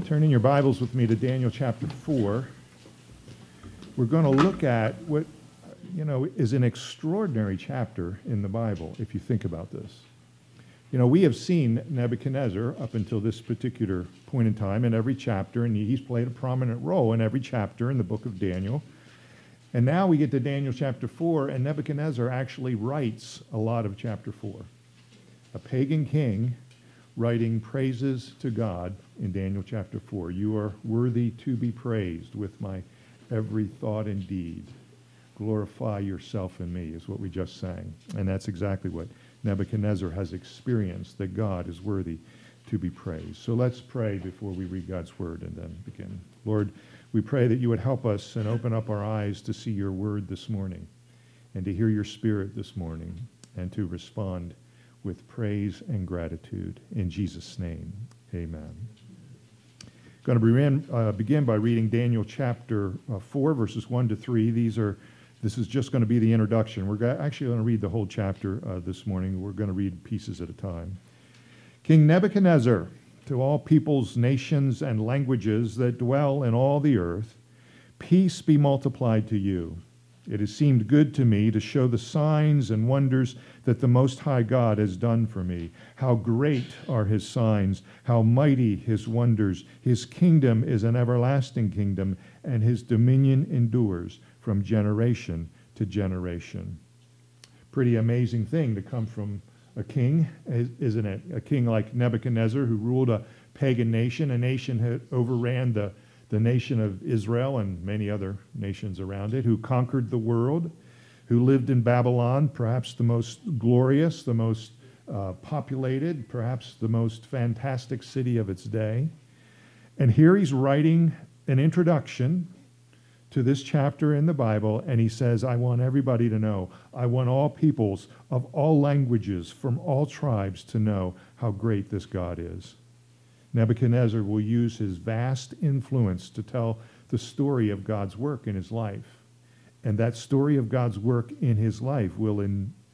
Turn in your Bibles with me to Daniel chapter 4. We're going to look at what, is an extraordinary chapter in the Bible, if you think about this. We have seen Nebuchadnezzar up until this particular point in time in every chapter, and he's played a prominent role in every chapter in the book of Daniel. And now we get to Daniel chapter 4, and Nebuchadnezzar actually writes a lot of chapter 4. A pagan king writing praises to God in Daniel chapter 4. You are worthy to be praised with my every thought and deed. Glorify yourself in me is what we just sang. And that's exactly what Nebuchadnezzar has experienced, that God is worthy to be praised. So let's pray before we read God's word and then begin. Lord, we pray that you would help us and open up our eyes to see your word this morning and to hear your spirit this morning and to respond with praise and gratitude. In Jesus' name, amen. Going to begin by reading Daniel chapter 4, verses 1 to 3. This is just going to be the introduction. We're actually going to read the whole chapter this morning. We're going to read pieces at a time. King Nebuchadnezzar, to all peoples, nations, and languages that dwell in all the earth, peace be multiplied to you. It has seemed good to me to show the signs and wonders that the Most High God has done for me. How great are his signs, how mighty his wonders. His kingdom is an everlasting kingdom, and his dominion endures from generation to generation. Pretty amazing thing to come from a king, isn't it? A king like Nebuchadnezzar, who ruled a pagan nation, a nation that overran the nation of Israel and many other nations around it, who conquered the world, who lived in Babylon, perhaps the most glorious, the most populated, perhaps the most fantastic city of its day. And here he's writing an introduction to this chapter in the Bible, and he says, I want everybody to know, I want all peoples of all languages, from all tribes, to know how great this God is. Nebuchadnezzar will use his vast influence to tell the story of God's work in his life. And that story of God's work in his life will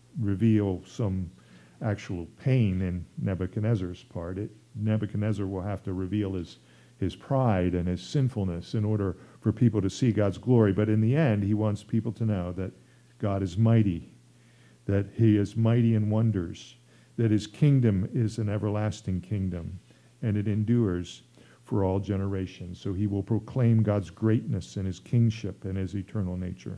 reveal some actual pain in Nebuchadnezzar's part. Nebuchadnezzar will have to reveal his pride and his sinfulness in order for people to see God's glory. But in the end, he wants people to know that God is mighty, that he is mighty in wonders, that his kingdom is an everlasting kingdom, and it endures for all generations. So he will proclaim God's greatness and his kingship and his eternal nature.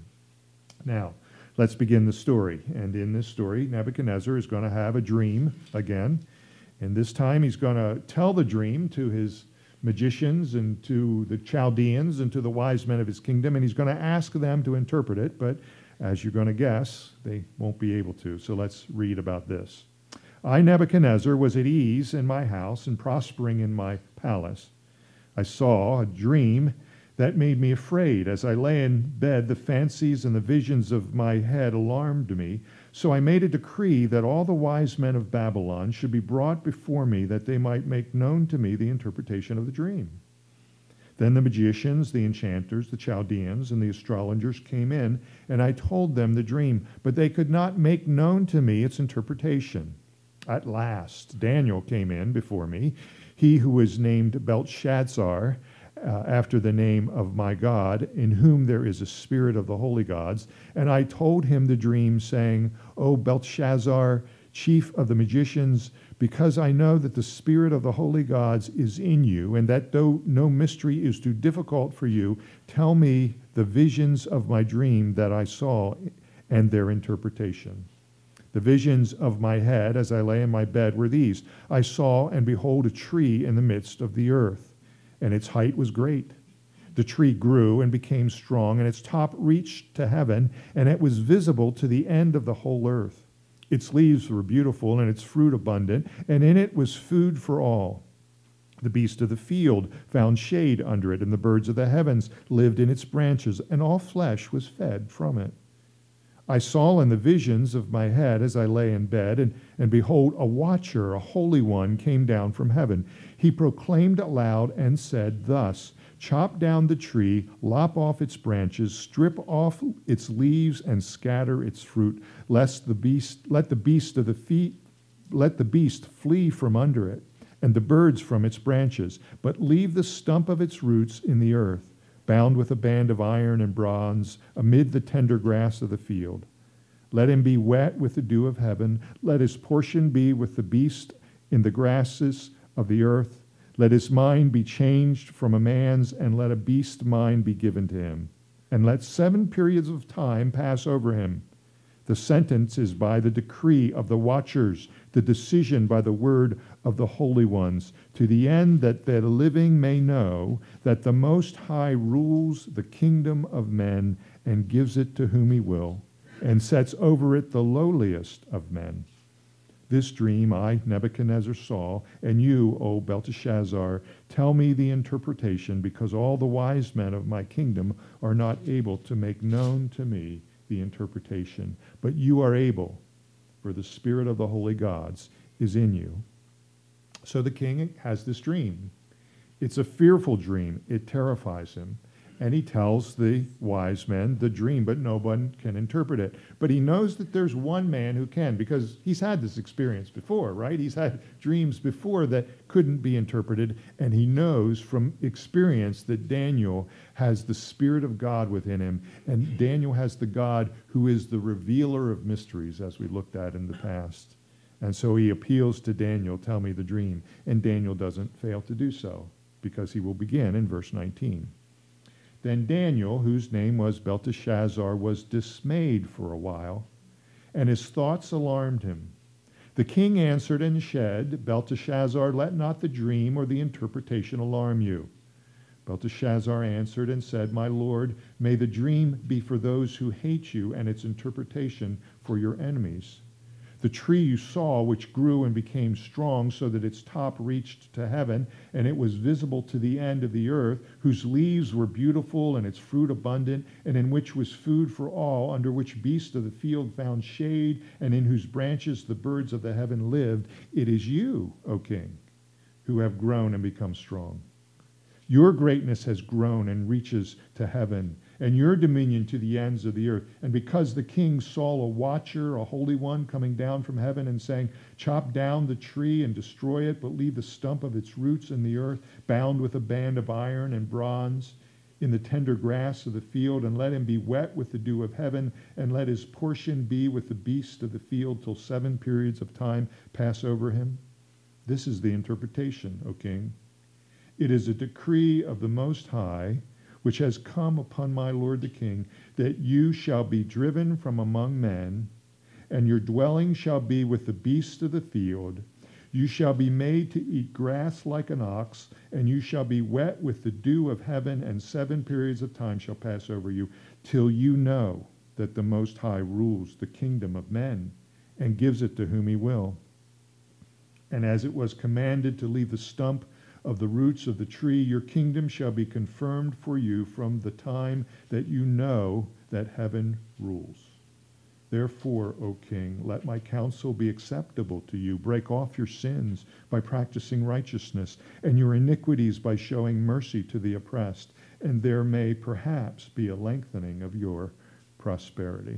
Now, let's begin the story. And in this story, Nebuchadnezzar is going to have a dream again. And this time he's going to tell the dream to his magicians and to the Chaldeans and to the wise men of his kingdom. And he's going to ask them to interpret it. But as you're going to guess, they won't be able to. So let's read about this. I, Nebuchadnezzar, was at ease in my house and prospering in my palace. I saw a dream that made me afraid. As I lay in bed, the fancies and the visions of my head alarmed me. So I made a decree that all the wise men of Babylon should be brought before me, that they might make known to me the interpretation of the dream. Then the magicians, the enchanters, the Chaldeans, and the astrologers came in, and I told them the dream, but they could not make known to me its interpretation. At last, Daniel came in before me, he who was named Belteshazzar, after the name of my God, in whom there is a spirit of the holy gods. And I told him the dream, saying, O Belteshazzar, chief of the magicians, because I know that the spirit of the holy gods is in you, and that though no mystery is too difficult for you, tell me the visions of my dream that I saw and their interpretation. The visions of my head as I lay in my bed were these. I saw, and behold, a tree in the midst of the earth, and its height was great. The tree grew and became strong, and its top reached to heaven, and it was visible to the end of the whole earth. Its leaves were beautiful, and its fruit abundant, and in it was food for all. The beasts of the field found shade under it, and the birds of the heavens lived in its branches, and all flesh was fed from it. I saw in the visions of my head as I lay in bed, and behold, a watcher, a holy one, came down from heaven. He proclaimed aloud and said thus, chop down the tree, lop off its branches, strip off its leaves, and scatter its fruit, let the beast flee from under it, and the birds from its branches, but leave the stump of its roots in the earth, bound with a band of iron and bronze, amid the tender grass of the field. Let him be wet with the dew of heaven. Let his portion be with the beast in the grasses of the earth. Let his mind be changed from a man's, and let a beast's mind be given to him. And let 7 periods of time pass over him. The sentence is by the decree of the watchers, the decision by the word of the holy ones, to the end that the living may know that the Most High rules the kingdom of men and gives it to whom he will, and sets over it the lowliest of men. This dream I, Nebuchadnezzar, saw, and you, O Belteshazzar, tell me the interpretation, because all the wise men of my kingdom are not able to make known to me the interpretation. But you are able, for the spirit of the holy gods is in you. So the king has this dream. It's a fearful dream. It terrifies him. And he tells the wise men the dream, but no one can interpret it. But he knows that there's one man who can, because he's had this experience before, right? He's had dreams before that couldn't be interpreted, and he knows from experience that Daniel has the Spirit of God within him, and Daniel has the God who is the revealer of mysteries, as we looked at in the past. And so he appeals to Daniel, tell me the dream. And Daniel doesn't fail to do so, because he will begin in verse 19. Then Daniel, whose name was Belteshazzar, was dismayed for a while, and his thoughts alarmed him. The king answered and said, Belteshazzar, let not the dream or the interpretation alarm you. Belteshazzar answered and said, My lord, may the dream be for those who hate you, and its interpretation for your enemies. The tree you saw, which grew and became strong so that its top reached to heaven, and it was visible to the end of the earth, whose leaves were beautiful and its fruit abundant, and in which was food for all, under which beasts of the field found shade, and in whose branches the birds of the heaven lived, it is you, O king, who have grown and become strong. Your greatness has grown and reaches to heaven, and your dominion to the ends of the earth. And because the king saw a watcher, a holy one, coming down from heaven and saying, Chop down the tree and destroy it, but leave the stump of its roots in the earth, bound with a band of iron and bronze, in the tender grass of the field, and let him be wet with the dew of heaven, and let his portion be with the beasts of the field till 7 periods of time pass over him. This is the interpretation, O king. It is a decree of the Most High, which has come upon my lord the king, that you shall be driven from among men, and your dwelling shall be with the beasts of the field. You shall be made to eat grass like an ox, and you shall be wet with the dew of heaven, and 7 periods of time shall pass over you, till you know that the Most High rules the kingdom of men, and gives it to whom he will. And as it was commanded to leave the stump of the roots of the tree, your kingdom shall be confirmed for you from the time that you know that heaven rules. Therefore, O king, let my counsel be acceptable to you. Break off your sins by practicing righteousness, and your iniquities by showing mercy to the oppressed, and there may perhaps be a lengthening of your prosperity.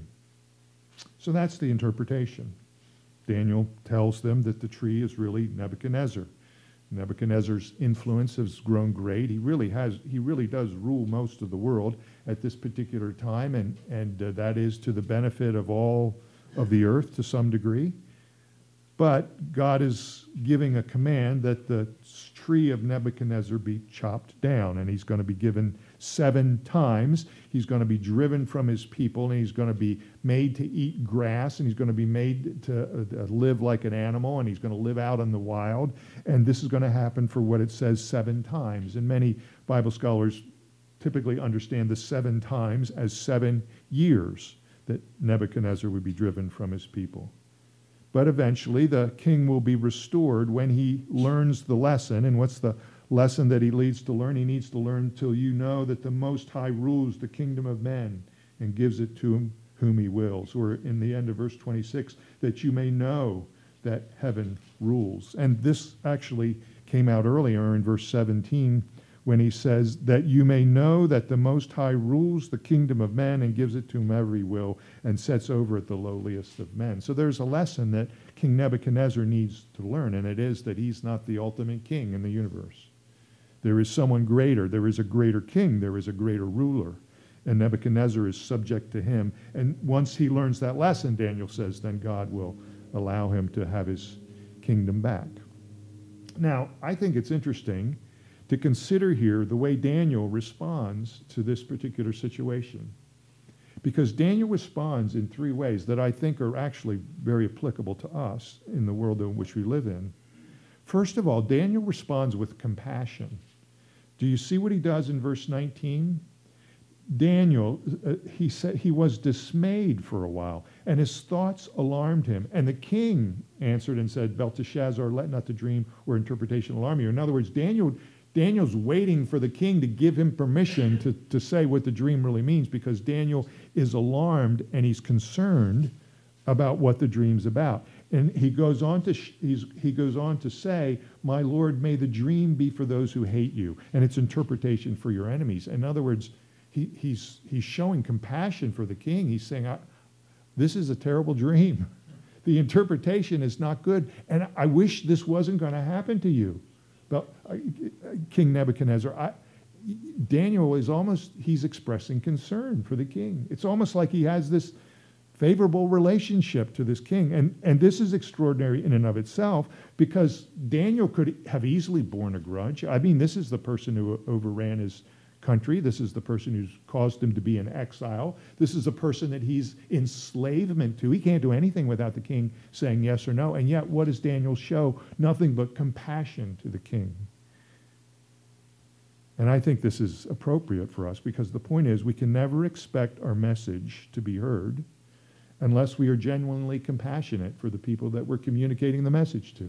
So that's the interpretation. Daniel tells them that the tree is really Nebuchadnezzar. Nebuchadnezzar's influence has grown great. He really does rule most of the world at this particular time, and that is to the benefit of all of the earth to some degree. But God is giving a command that the tree of Nebuchadnezzar be chopped down, and he's going to be given 7 times. He's going to be driven from his people, and he's going to be made to eat grass, and he's going to be made to live like an animal, and he's going to live out in the wild. And this is going to happen for what it says 7 times. And many Bible scholars typically understand the 7 times as 7 years that Nebuchadnezzar would be driven from his people. But eventually the king will be restored when he learns the lesson. And what's the lesson that he needs to learn? He needs to learn till you know that the Most High rules the kingdom of men and gives it to whom he wills. Or in the end of verse 26, that you may know that heaven rules. And this actually came out earlier in verse 17 when he says that you may know that the Most High rules the kingdom of men and gives it to whomever he will and sets over it the lowliest of men. So there's a lesson that King Nebuchadnezzar needs to learn, and it is that he's not the ultimate king in the universe. There is someone greater. There is a greater king. There is a greater ruler. And Nebuchadnezzar is subject to him. And once he learns that lesson, Daniel says, then God will allow him to have his kingdom back. Now, I think it's interesting to consider here the way Daniel responds to this particular situation. Because Daniel responds in three ways that I think are actually very applicable to us in the world in which we live in. First of all, Daniel responds with compassion. Do you see what he does in verse 19? Daniel, he said he was dismayed for a while, and his thoughts alarmed him. And the king answered and said, Belteshazzar, let not the dream or interpretation alarm you. In other words, Daniel's waiting for the king to give him permission to say what the dream really means, because Daniel is alarmed and he's concerned about what the dream's about. And he goes on to say, my Lord, may the dream be for those who hate you, and its interpretation for your enemies. In other words, he's showing compassion for the king. He's saying, this is a terrible dream. The interpretation is not good, and I wish this wasn't going to happen to you. But King Nebuchadnezzar, Daniel he's expressing concern for the king. It's almost like he has this favorable relationship to this king. And this is extraordinary in and of itself, because Daniel could have easily borne a grudge. I mean, this is the person who overran his country. This is the person who's caused him to be in exile. This is a person that he's enslavement to. He can't do anything without the king saying yes or no. And yet, what does Daniel show? Nothing but compassion to the king. And I think this is appropriate for us, because the point is we can never expect our message to be heard unless we are genuinely compassionate for the people that we're communicating the message to.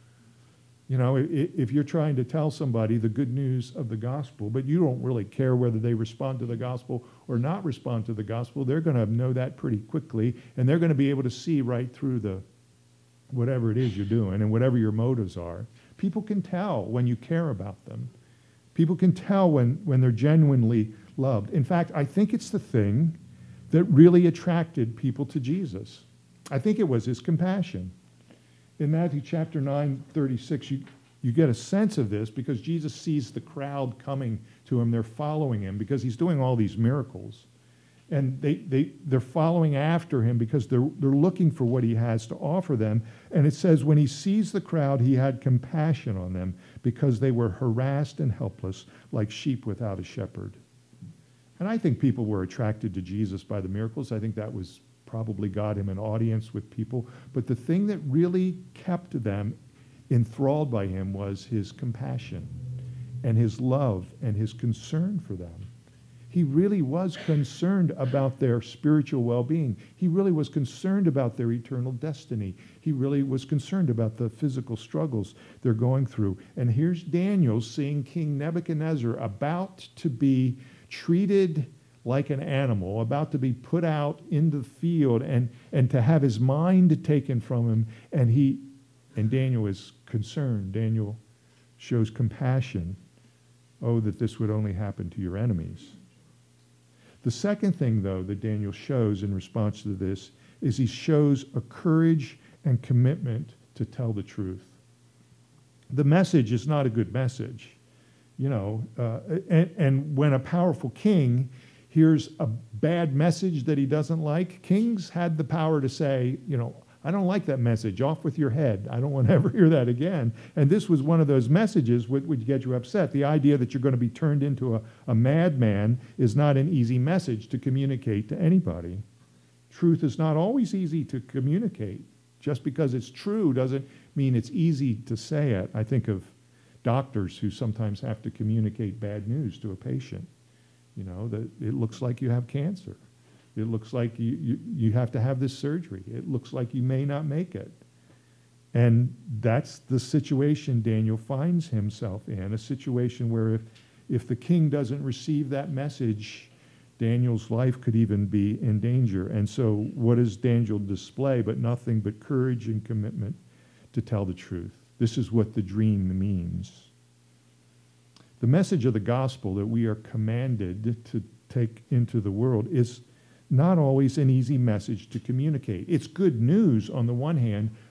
You know, if you're trying to tell somebody the good news of the gospel, but you don't really care whether they respond to the gospel or not respond to the gospel, they're going to know that pretty quickly, and they're going to be able to see right through the whatever it is you're doing and whatever your motives are. People can tell when you care about them. People can tell when they're genuinely loved. In fact, I think it's the thing that really attracted people to Jesus. I think it was his compassion. In Matthew chapter 9:36, you get a sense of this because Jesus sees the crowd coming to him. They're following him because he's doing all these miracles. And they're following after him because they're looking for what he has to offer them. And it says, when he sees the crowd, he had compassion on them because they were harassed and helpless like sheep without a shepherd. And I think people were attracted to Jesus by the miracles. I think that was probably got him an audience with people. But the thing that really kept them enthralled by him was his compassion and his love and his concern for them. He really was concerned about their spiritual well-being. He really was concerned about their eternal destiny. He really was concerned about the physical struggles they're going through. And here's Daniel seeing King Nebuchadnezzar about to be treated like an animal, about to be put out into the field and to have his mind taken from him. And Daniel is concerned. Daniel shows compassion. Oh, that this would only happen to your enemies. The second thing, though, that Daniel shows in response to this is he shows a courage and commitment to tell the truth. The message is not a good message, and when a powerful king hears a bad message that he doesn't like, kings had the power to say, I don't like that message. Off with your head. I don't want to ever hear that again. And this was one of those messages which would get you upset. The idea that you're going to be turned into a madman is not an easy message to communicate to anybody. Truth is not always easy to communicate. Just because it's true doesn't mean it's easy to say it. I think of doctors who sometimes have to communicate bad news to a patient. That it looks like you have cancer. It looks like you have to have this surgery. It looks like you may not make it. And that's the situation Daniel finds himself in, a situation where if the king doesn't receive that message, Daniel's life could even be in danger. And so what does Daniel display but nothing but courage and commitment to tell the truth? This is what the dream means. The message of the gospel that we are commanded to take into the world is not always an easy message to communicate. It's good news on the one hand,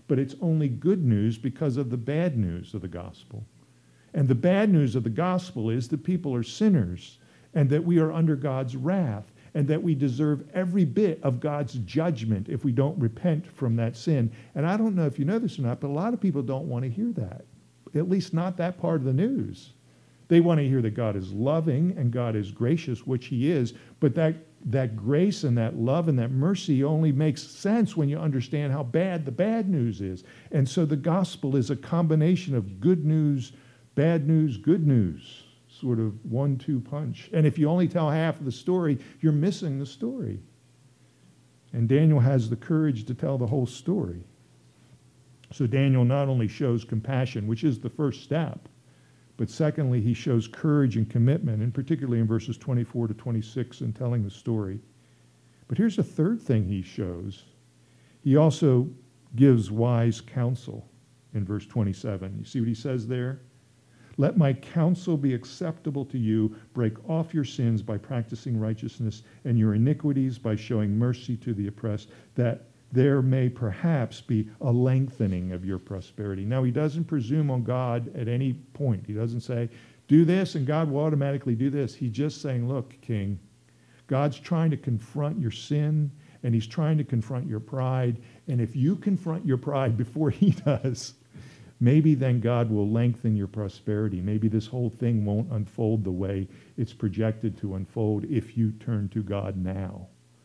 but it's only good news because of the bad news of the gospel. And the bad news of the gospel is that people are sinners and that we are under God's wrath and that we deserve every bit of God's judgment if we don't repent from that sin. And I don't know if you know this or not, but a lot of people don't want to hear that, at least not that part of the news. They want to hear that God is loving and God is gracious, which he is, but that grace and that love and that mercy only makes sense when you understand how bad the bad news is. And so the gospel is a combination of good news, bad news, good news, sort of 1-2 punch. And if you only tell half of the story, you're missing the story. And Daniel has the courage to tell the whole story. So Daniel not only shows compassion, which is the first step, but secondly, he shows courage and commitment, and particularly in verses 24 to 26 in telling the story. But here's a third thing he shows. He also gives wise counsel in verse 27. You see what he says there? Let my counsel be acceptable to you. Break off your sins by practicing righteousness and your iniquities by showing mercy to the oppressed, that there may perhaps be a lengthening of your prosperity. Now, he doesn't presume on God at any point. He doesn't say, do this and God will automatically do this. He's just saying, look, King, God's trying to confront your sin and he's trying to confront your pride. And if you confront your pride before he does, maybe then God will lengthen your prosperity. Maybe this whole thing won't unfold the way it's projected to unfold if you turn to God now.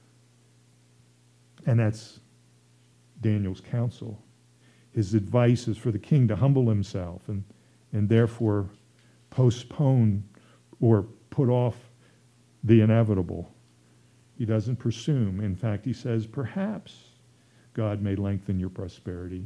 And that's Daniel's counsel. His advice is for the king to humble himself and therefore postpone or put off the inevitable. He doesn't presume. In fact, he says, perhaps God may lengthen your prosperity.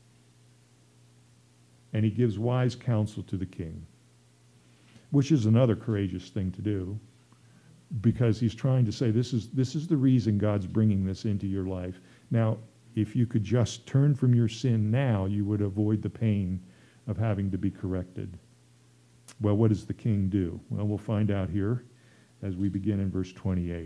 And he gives wise counsel to the king, which is another courageous thing to do, because he's trying to say this is the reason God's bringing this into your life. Now, if you could just turn from your sin now, you would avoid the pain of having to be corrected. Well, what does the king do? Well, we'll find out here as we begin in verse 28.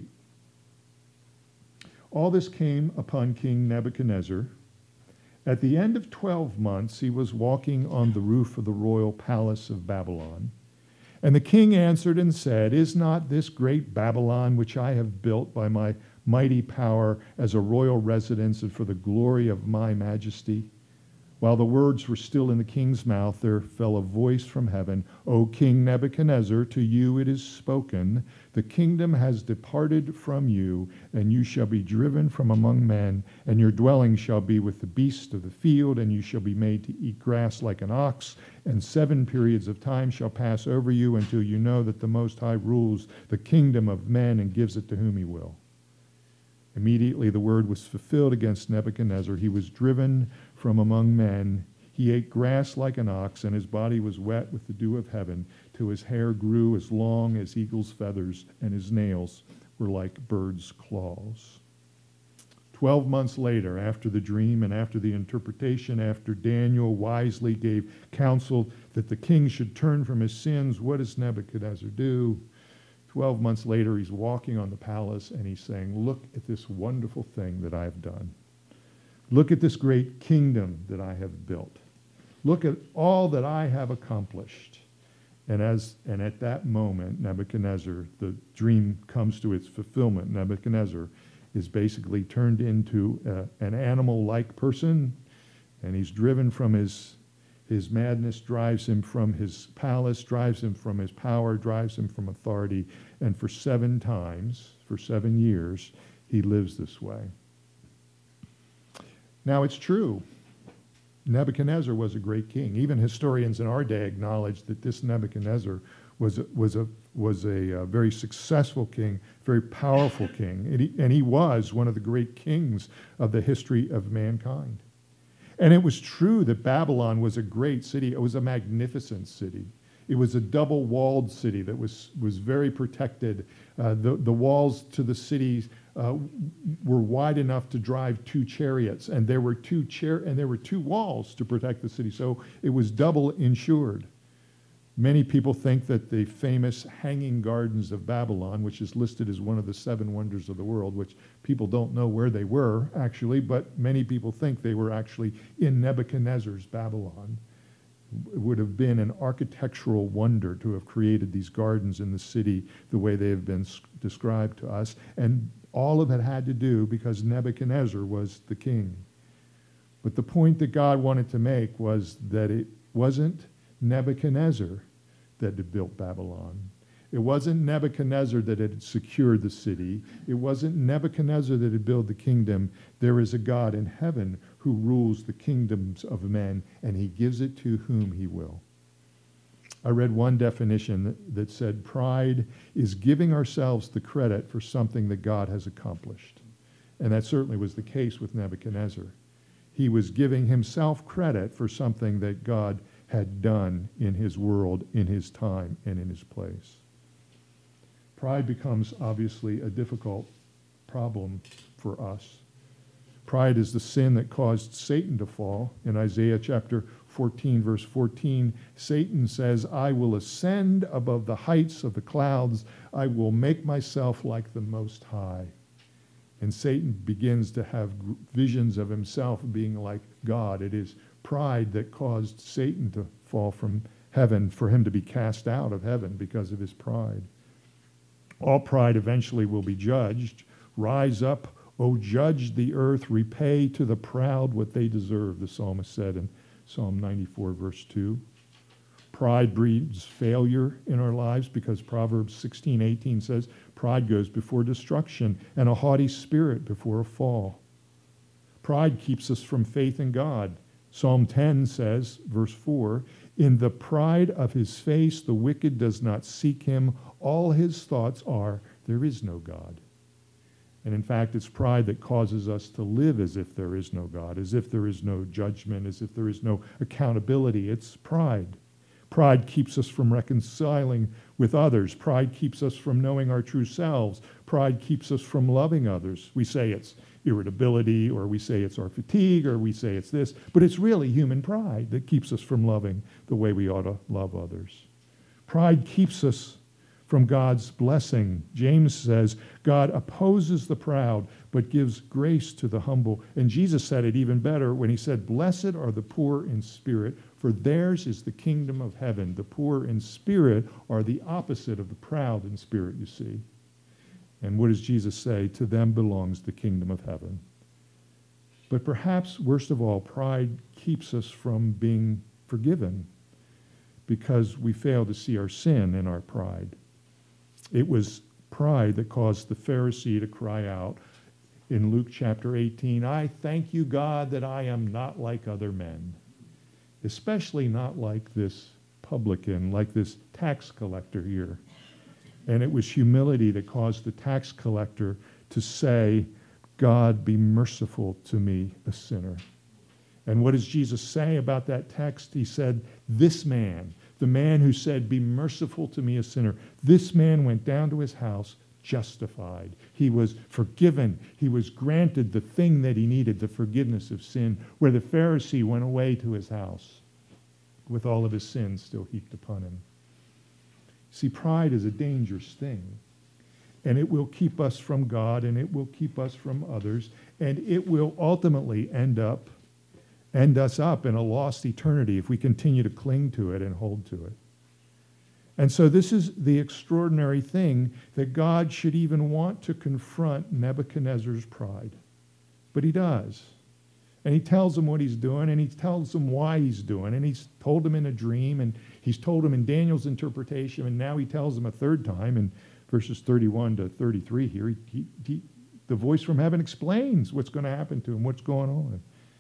All this came upon King Nebuchadnezzar. At the end of 12 months, he was walking on the roof of the royal palace of Babylon. And the king answered and said, is not this great Babylon, which I have built by my mighty power as a royal residence and for the glory of my majesty? While the words were still in the king's mouth, there fell a voice from heaven, O King Nebuchadnezzar, to you it is spoken, the kingdom has departed from you, and you shall be driven from among men, and your dwelling shall be with the beasts of the field, and you shall be made to eat grass like an ox, and 7 periods of time shall pass over you until you know that the Most High rules the kingdom of men and gives it to whom he will. Immediately the word was fulfilled against Nebuchadnezzar. He was driven from among men. He ate grass like an ox, and his body was wet with the dew of heaven, till his hair grew as long as eagle's feathers, and his nails were like birds' claws. 12 months later, after the dream and after the interpretation, after Daniel wisely gave counsel that the king should turn from his sins, what does Nebuchadnezzar do? 12 months later, he's walking on the palace and he's saying, look at this wonderful thing that I have done. Look at this great kingdom that I have built. Look at all that I have accomplished. And at that moment, Nebuchadnezzar, the dream comes to its fulfillment. Nebuchadnezzar is basically turned into an animal-like person, and he's driven from his madness, drives him from his palace, drives him from his power, drives him from authority, and for 7 times, for 7 years, he lives this way. Now, it's true. Nebuchadnezzar was a great king. Even historians in our day acknowledge that this Nebuchadnezzar was a very successful king, very powerful king, and he was one of the great kings of the history of mankind. And it was true that Babylon was a great city. It was a magnificent city. It was a double-walled city that was very protected. The walls to the city were wide enough to drive 2 chariots, and there were 2 walls to protect the city. So it was double insured. Many people think that the famous Hanging Gardens of Babylon, which is listed as one of the 7 wonders of the world, which people don't know where they were actually, but many people think they were actually in Nebuchadnezzar's Babylon. It would have been an architectural wonder to have created these gardens in the city the way they have been described to us. And all of it had to do because Nebuchadnezzar was the king. But the point that God wanted to make was that it wasn't Nebuchadnezzar that had built Babylon. It wasn't Nebuchadnezzar that had secured the city. It wasn't Nebuchadnezzar that had built the kingdom. There is a God in heaven who rules the kingdoms of men, and he gives it to whom he will. I read one definition that said pride is giving ourselves the credit for something that God has accomplished. And that certainly was the case with Nebuchadnezzar. He was giving himself credit for something that God had done in his world, in his time, and in his place. Pride becomes obviously a difficult problem for us. Pride is the sin that caused Satan to fall. In Isaiah chapter 14, verse 14, Satan says, I will ascend above the heights of the clouds. I will make myself like the Most High. And Satan begins to have visions of himself being like God. It is pride that caused Satan to fall from heaven, for him to be cast out of heaven because of his pride. All pride eventually will be judged. Rise up, O judge the earth, repay to the proud what they deserve, the psalmist said in Psalm 94, verse 2. Pride breeds failure in our lives because Proverbs 16:18 says, pride goes before destruction and a haughty spirit before a fall. Pride keeps us from faith in God. Psalm 10 says, verse 4, in the pride of his face the wicked does not seek him. All his thoughts are, there is no God. And in fact, it's pride that causes us to live as if there is no God, as if there is no judgment, as if there is no accountability. It's pride. Pride keeps us from reconciling with others. Pride keeps us from knowing our true selves. Pride keeps us from loving others. We say it's irritability, or we say it's our fatigue, or we say it's this, but it's really human pride that keeps us from loving the way we ought to love others. Pride keeps us from God's blessing. James says, God opposes the proud, but gives grace to the humble. And Jesus said it even better when he said, blessed are the poor in spirit, for theirs is the kingdom of heaven. The poor in spirit are the opposite of the proud in spirit, you see. And what does Jesus say? To them belongs the kingdom of heaven. But perhaps, worst of all, pride keeps us from being forgiven because we fail to see our sin in our pride. It was pride that caused the Pharisee to cry out in Luke chapter 18, I thank you, God, that I am not like other men, especially not like this publican, like this tax collector here. And it was humility that caused the tax collector to say, God, be merciful to me, a sinner. And what does Jesus say about that text? He said, this man, the man who said, be merciful to me, a sinner, this man went down to his house justified. He was forgiven. He was granted the thing that he needed, the forgiveness of sin, where the Pharisee went away to his house with all of his sins still heaped upon him. See, pride is a dangerous thing, and it will keep us from God, and it will keep us from others, and it will ultimately end us up in a lost eternity if we continue to cling to it and hold to it. And so this is the extraordinary thing, that God should even want to confront Nebuchadnezzar's pride. But he does. And he tells him what he's doing, and he tells him why he's doing it. And he's told him in a dream, and he's told him in Daniel's interpretation, and now he tells him a third time in verses 31 to 33 here. The voice from heaven explains what's going to happen to him, what's going on.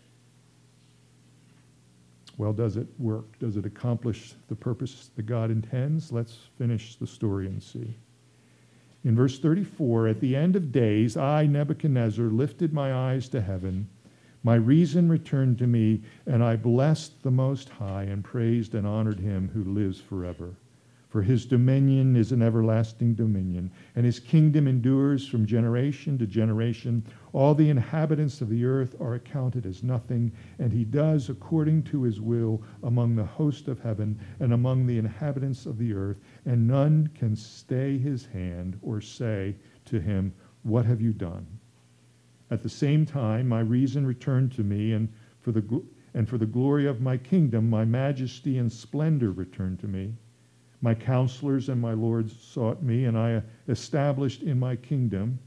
Well, does it work? Does it accomplish the purpose that God intends? Let's finish the story and see. In verse 34, at the end of days, I, Nebuchadnezzar, lifted my eyes to heaven. My reason returned to me, and I blessed the Most High and praised and honored him who lives forever. For his dominion is an everlasting dominion, and his kingdom endures from generation to generation. All the inhabitants of the earth are accounted as nothing, and he does according to his will among the host of heaven and among the inhabitants of the earth, and none can stay his hand or say to him, "What have you done?" At the same time, my reason returned to me, and for the glory of my kingdom, my majesty and splendor returned to me. My counselors and my lords sought me, and I was established in my kingdom,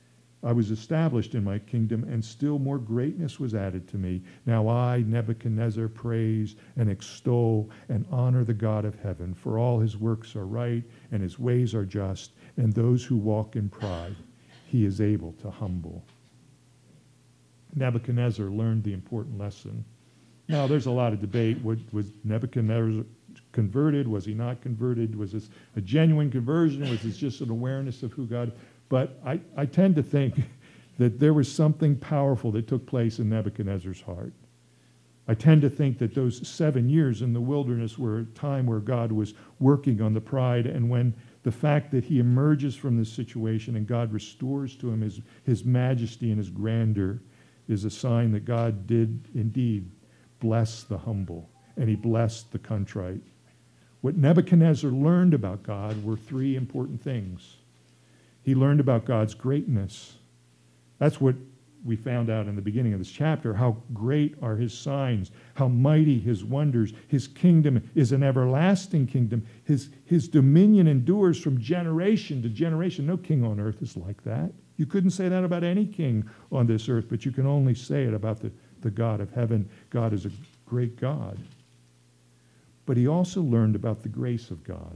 and still more greatness was added to me. Now I, Nebuchadnezzar, praise and extol and honor the God of heaven, for all his works are right, and his ways are just, and those who walk in pride he is able to humble. Nebuchadnezzar learned the important lesson. Now, there's a lot of debate. Was Nebuchadnezzar converted? Was he not converted? Was this a genuine conversion? Was this just an awareness of who God? But I tend to think that there was something powerful that took place in Nebuchadnezzar's heart. I tend to think that those 7 years in the wilderness were a time where God was working on the pride, and when the fact that he emerges from this situation and God restores to him his majesty and his grandeur is a sign that God did indeed bless the humble, and he blessed the contrite. What Nebuchadnezzar learned about God were 3 important things. He learned about God's greatness. That's what we found out in the beginning of this chapter, how great are his signs, how mighty his wonders. His kingdom is an everlasting kingdom. His dominion endures from generation to generation. No king on earth is like that. You couldn't say that about any king on this earth, but you can only say it about the God of heaven. God is a great God. But he also learned about the grace of God.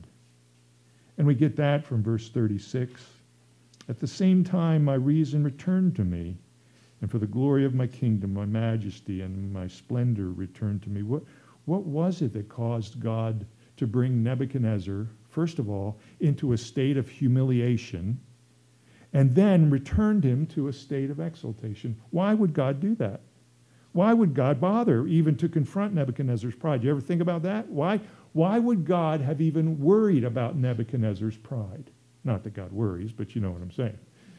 And we get that from verse 36. At the same time, my reason returned to me, and for the glory of my kingdom, my majesty and my splendor returned to me. What was it that caused God to bring Nebuchadnezzar, first of all, into a state of humiliation, and then returned him to a state of exaltation? Why would God do that? Why would God bother even to confront Nebuchadnezzar's pride? Do you ever think about that? Why would God have even worried about Nebuchadnezzar's pride? Not that God worries, but you know what I'm saying.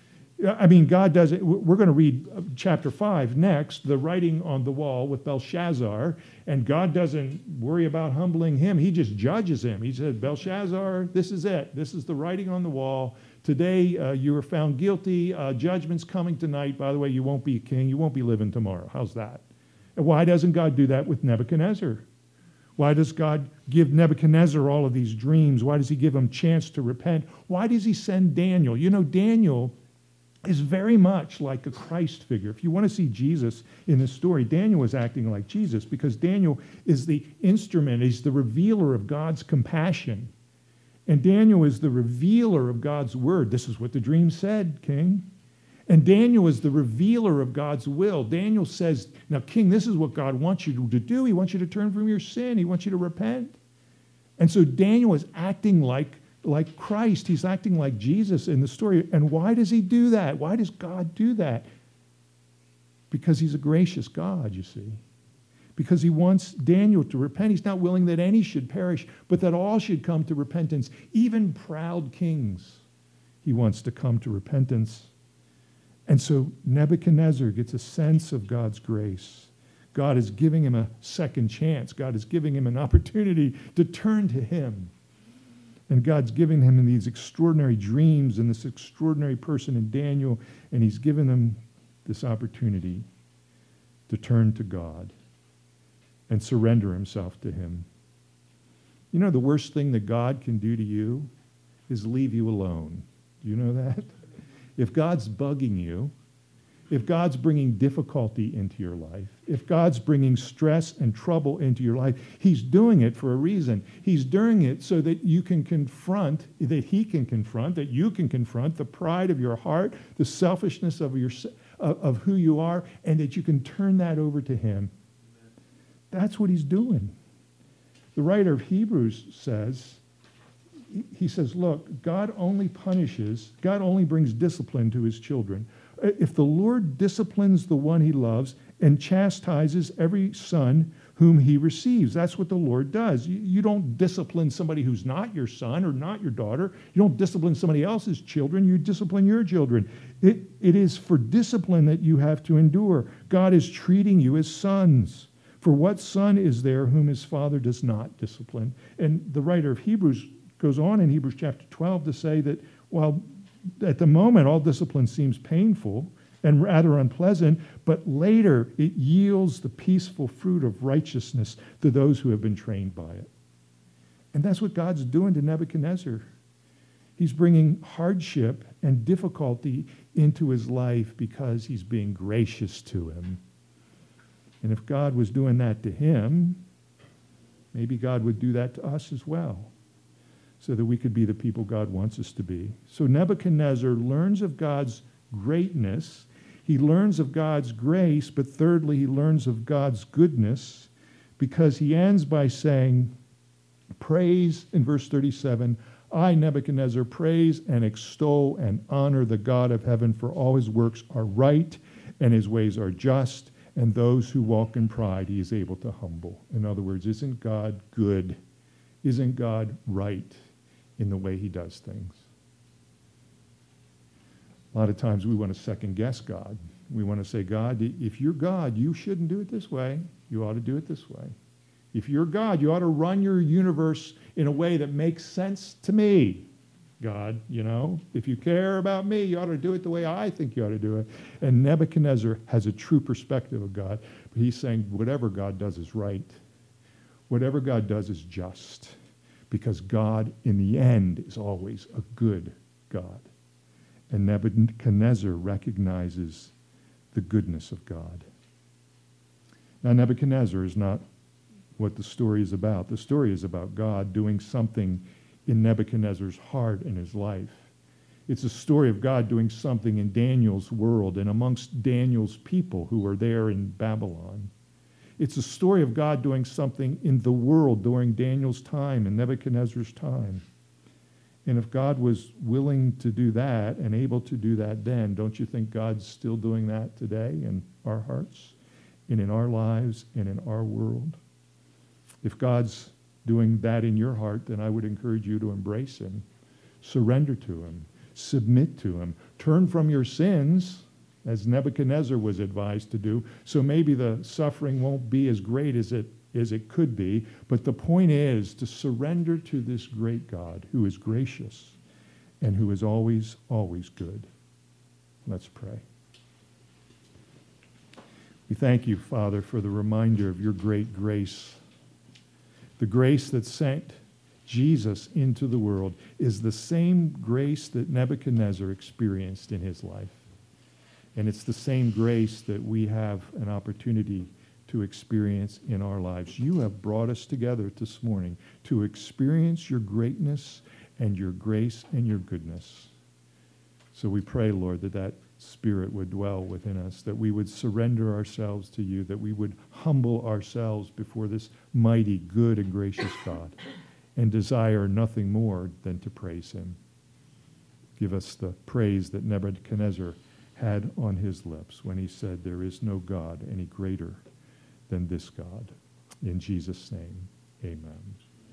I mean, God doesn't. We're going to read chapter 5 next, the writing on the wall with Belshazzar, and God doesn't worry about humbling him. He just judges him. He said, Belshazzar, this is it. This is the writing on the wall. Today you are found guilty. Judgment's coming tonight. By the way, you won't be king. You won't be living tomorrow. How's that? And why doesn't God do that with Nebuchadnezzar? Why does God give Nebuchadnezzar all of these dreams? Why does he give him a chance to repent? Why does he send Daniel? You know, Daniel is very much like a Christ figure. If you want to see Jesus in this story, Daniel is acting like Jesus because Daniel is the instrument, he's the revealer of God's compassion. And Daniel is the revealer of God's word. This is what the dream said, king. And Daniel is the revealer of God's will. Daniel says, now, king, this is what God wants you to do. He wants you to turn from your sin. He wants you to repent. And so Daniel is acting like Christ. He's acting like Jesus in the story. And why does he do that? Why does God do that? Because he's a gracious God, you see. Because he wants Daniel to repent. He's not willing that any should perish, but that all should come to repentance. Even proud kings, he wants to come to repentance. And so Nebuchadnezzar gets a sense of God's grace. God is giving him a second chance. God is giving him an opportunity to turn to him. And God's giving him these extraordinary dreams and this extraordinary person in Daniel, and he's given him this opportunity to turn to God and surrender himself to him. You know, the worst thing that God can do to you is leave you alone. Do you know that? If God's bugging you, if God's bringing difficulty into your life, if God's bringing stress and trouble into your life, he's doing it for a reason. He's doing it so that you can confront, that he can confront, that you can confront the pride of your heart, the selfishness of who you are, and that you can turn that over to him. That's what he's doing. The writer of Hebrews says, he says, look, God only brings discipline to his children. If the Lord disciplines the one he loves and chastises every son whom he receives. That's what the Lord does. You don't discipline somebody who's not your son or not your daughter. You don't discipline somebody else's children. You discipline your children. It is for discipline that you have to endure. God is treating you as sons. For what son is there whom his father does not discipline? And the writer of Hebrews goes on in Hebrews chapter 12 to say that while at the moment all discipline seems painful and rather unpleasant, but later it yields the peaceful fruit of righteousness to those who have been trained by it. And that's what God's doing to Nebuchadnezzar. He's bringing hardship and difficulty into his life because he's being gracious to him. And if God was doing that to him, maybe God would do that to us as well, so that we could be the people God wants us to be. So Nebuchadnezzar learns of God's greatness. He learns of God's grace, but thirdly, he learns of God's goodness, because he ends by saying, praise, in verse 37, I, Nebuchadnezzar, praise and extol and honor the God of heaven, for all his works are right and his ways are just, and those who walk in pride he is able to humble. In other words, isn't God good? Isn't God right in the way he does things? A lot of times we want to second guess God. We want to say, God, if you're God, you shouldn't do it this way. You ought to do it this way. If you're God, you ought to run your universe in a way that makes sense to me. God, if you care about me, you ought to do it the way I think you ought to do it. And Nebuchadnezzar has a true perspective of God. But he's saying whatever God does is right. Whatever God does is just. Because God, in the end, is always a good God. And Nebuchadnezzar recognizes the goodness of God. Now, Nebuchadnezzar is not what the story is about. The story is about God doing something in Nebuchadnezzar's heart and his life. It's a story of God doing something in Daniel's world and amongst Daniel's people who were there in Babylon. It's a story of God doing something in the world during Daniel's time and Nebuchadnezzar's time. And if God was willing to do that and able to do that then, don't you think God's still doing that today in our hearts and in our lives and in our world? If God's doing that in your heart, then I would encourage you to embrace him, surrender to him, submit to him, turn from your sins, as Nebuchadnezzar was advised to do. So maybe the suffering won't be as great as it could be, but the point is to surrender to this great God who is gracious and who is always, always good. Let's pray. We thank you, Father, for the reminder of your great grace. The grace that sent Jesus into the world is the same grace that Nebuchadnezzar experienced in his life. And it's the same grace that we have an opportunity to experience in our lives. You have brought us together this morning to experience your greatness and your grace and your goodness. So we pray, Lord, that Spirit would dwell within us, that we would surrender ourselves to you, that we would humble ourselves before this mighty, good, and gracious God, and desire nothing more than to praise him. Give us the praise that Nebuchadnezzar had on his lips when he said, there is no God any greater than this God. In Jesus' name, amen.